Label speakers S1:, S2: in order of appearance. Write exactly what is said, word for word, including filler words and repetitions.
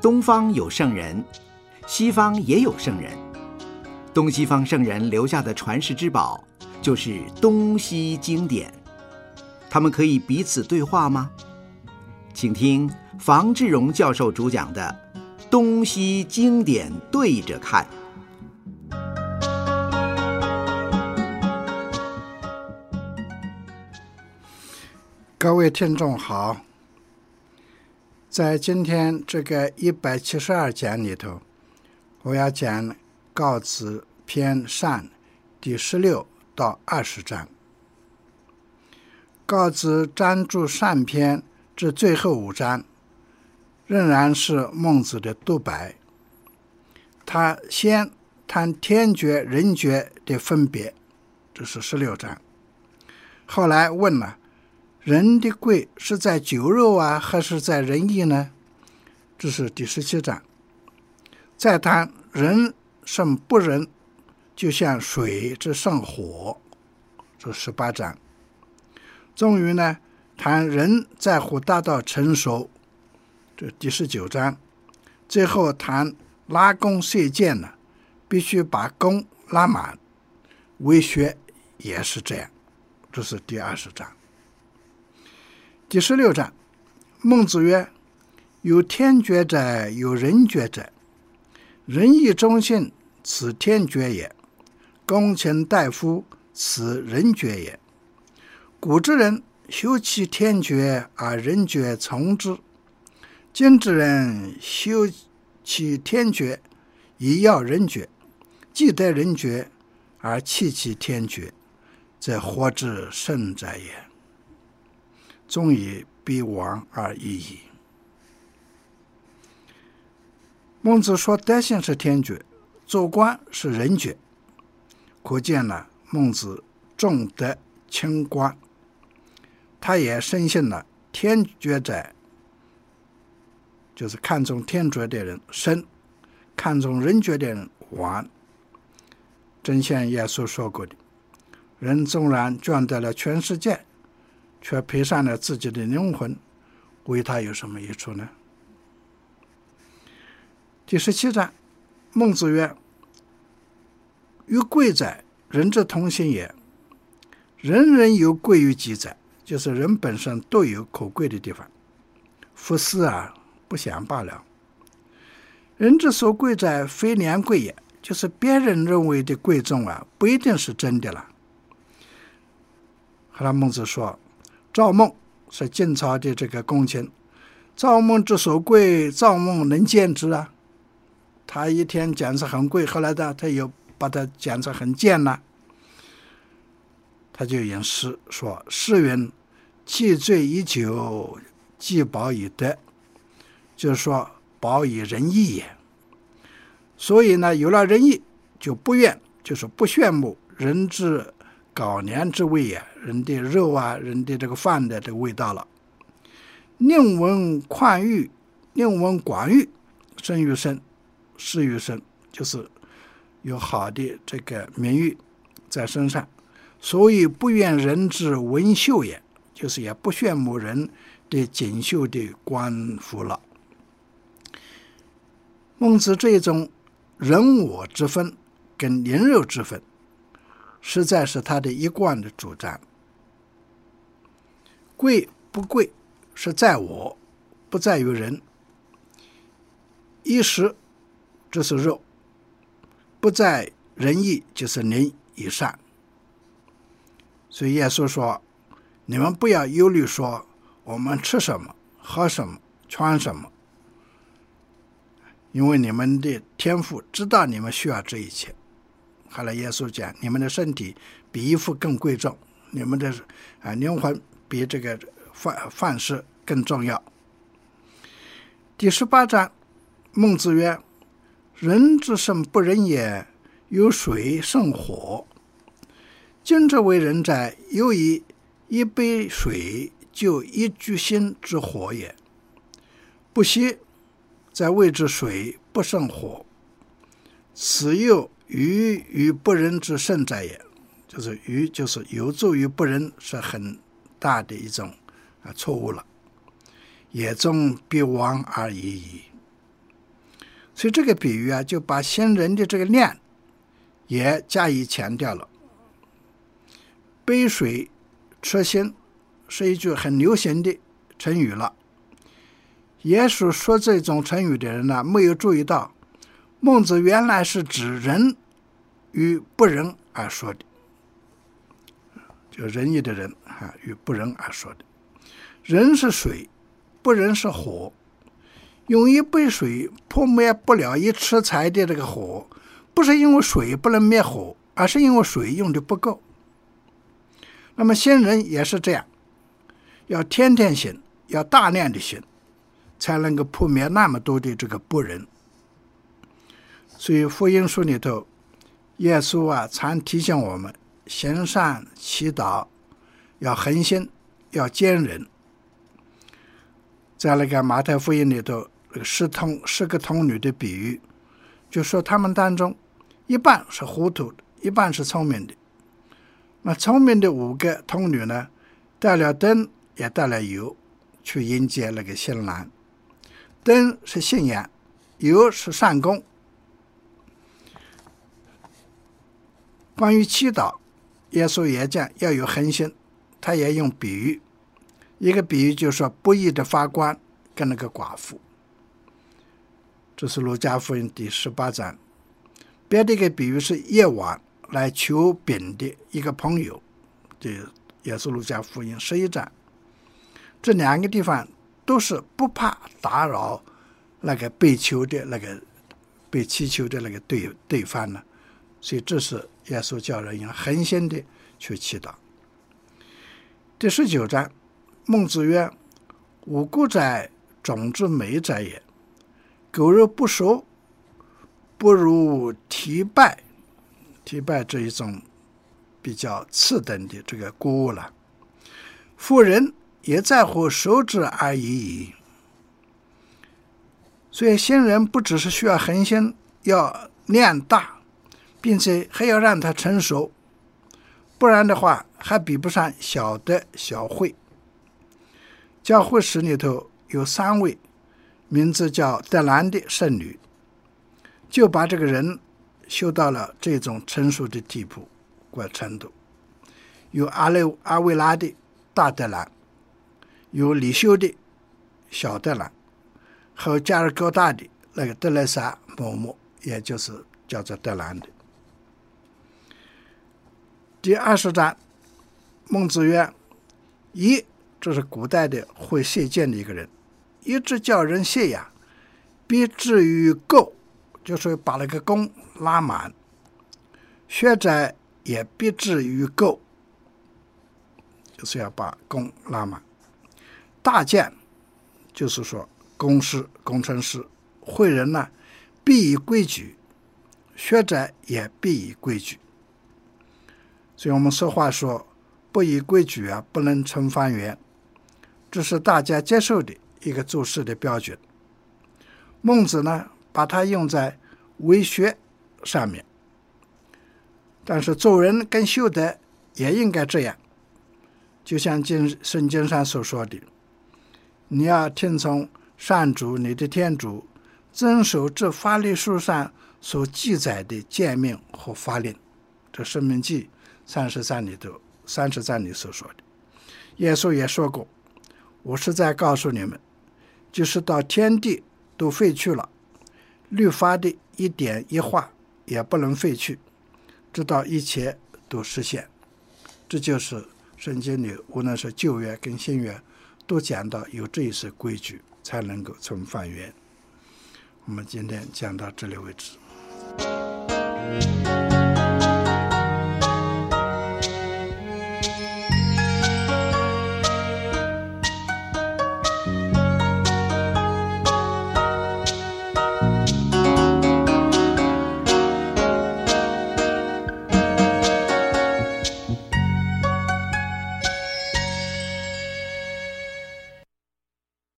S1: 东方有圣人，西方也有圣人。东西方圣人留下的传世之宝，就是东西经典。他们可以彼此对话吗？请听房志荣教授主讲的《东西经典对着看》。
S2: 各位听众好，在今天这个一百七十二讲里头，我要讲告子篇上第十六到二十章。告子专注上篇至最后五章，仍然是孟子的独白。他先谈天爵人爵的分别，这是十六章。后来问了，人的贵是在酒肉啊，还是在仁义呢？这是第十七章。再谈人胜不仁，就像水之胜火，这十八章。终于呢，谈人在乎达到成熟，这第十九章。最后谈拉弓射箭呢，必须把弓拉满，为学也是这样，这是第二十章。第十六章，孟子曰：有天爵者，有人爵者。仁义忠信，此天爵也；公卿大夫，此人爵也。古之人修其天爵，而人爵从之；今之人修其天爵，以要人爵；既得人爵，而弃其天爵，则活之圣者也。终以必亡而已矣。孟子说德行是天爵，做官是人爵，可见了孟子重德轻官。他也深信了天爵者，就是看重天爵的人生，看重人爵的人亡。正像耶稣说过的，人纵然赚得了全世界，却赔上了自己的灵魂，为他有什么益处呢？第十七章，孟子曰：于贵者，人之同心也。人人有贵于己者，就是人本身都有可贵的地方，夫思而不想罢了。人之所贵者，非良贵也，就是别人认为的贵重啊，不一定是真的了。后来孟子说，赵孟是晋朝的这个公卿，赵孟之所贵，赵孟能见之啊。他一天讲是很贵，后来的他又把它讲成很贱了。他就引诗说：诗云，既醉以酒，既饱以德，就是说饱以仁义也。所以呢，有了仁义，就不愿，就是不炫目人之皋年之味也，人的肉啊，人的这个饭的这个味道了。宁闻宽裕，宁闻广裕，生于身，事于身，就是有好的这个名誉在身上。所以不愿人之文秀也，就是也不炫目人的锦绣的官服了。孟子这种人我之分跟灵肉之分，实在是他的一贯的主张。贵不贵是在我，不在于人。衣食这是肉，不在仁义，就是灵以上。所以耶稣说，你们不要忧虑说我们吃什么喝什么穿什么，因为你们的天父知道你们需要这一切。后来耶稣讲，你们的身体比衣服更贵重，你们的啊灵魂比这个饭饭食更重要。第十八章，孟子曰：人之胜不仁也，有水胜火。今之为人者，有以一杯水就一具心之火也。不惜在谓之水不胜火，此又愚于不仁之胜者也。就是愚，就是有助于不仁，是很大的一种啊错误了。也终必亡而已矣。 所以这个比喻啊，就把新人的这个念也加以强调了。杯水车薪是一句很流行的成语了。耶稣说这种成语的人呢，没有注意到孟子原来是指人与不仁而说的，就仁义的人啊，与不仁而说的。仁是水，不仁是火。用一杯水扑灭不了一吃柴的这个火，不是因为水不能灭火，而是因为水用的不够。那么新人也是这样，要天天行，要大量的行，才能够扑灭那么多的这个不仁。所以福音书里头，耶稣啊常提醒我们行善祈祷，要恒心，要坚忍。在那个马太福音里头，那个十童十个童女的比喻，就说他们当中一半是糊涂的，一半是聪明的。那聪明的五个童女呢，带了灯也带了油，去迎接那个新郎。灯是信仰，油是善功。关于祈祷，耶稣也讲要有恒心，他也用比喻。一个比喻就是说不义的法官跟那个寡妇，这是路加福音第十八章。别的一个比喻是夜晚来求饼的一个朋友，这也是路加福音十一章。这两个地方都是不怕打扰那个被求的那个被祈求的那个对对方呢，所以这是耶稣叫人要恒心的去祈祷。第十九章，孟子曰：五谷哉，种之美哉也。狗肉不熟，不如蹄败。蹄败这一种比较次等的这个谷物了。妇人也在乎熟之而已矣。所以新人不只是需要恒心，要量大，并且还要让它成熟，不然的话还比不上小的小会。教会史里头有三位名字叫德兰的圣女，就把这个人修到了这种成熟的地步或程度。有阿雷阿维拉的大德兰，有李修的小德兰，还有加尔各答的那个德莱莎嬷嬷，也就是叫做德兰的。第二十章，孟子曰：一，这是古代的会射箭的一个人，一直叫人射呀，必至于够，就是把那个弓拉满；学者也必至于够，就是要把弓拉满。大将就是说工师、工程师，会人呢必以规矩，学者也必以规矩。所以我们俗话说，不以规矩啊，不能成方圆，这是大家接受的一个做事的标准。孟子呢，把它用在为学上面，但是做人跟修德也应该这样。就像经圣经上所说的，你要听从上主你的天主，遵守这法律书上所记载的诫命和法令。这申命记三十三里头三十章里所说的。耶稣也说过，我是在告诉你们，就是到天地都废去了，律法的一点一画也不能废去，直到一切都实现。这就是圣经里无论是旧约跟新约都讲到有这一些规矩才能够成方圆。我们今天讲到这里为止。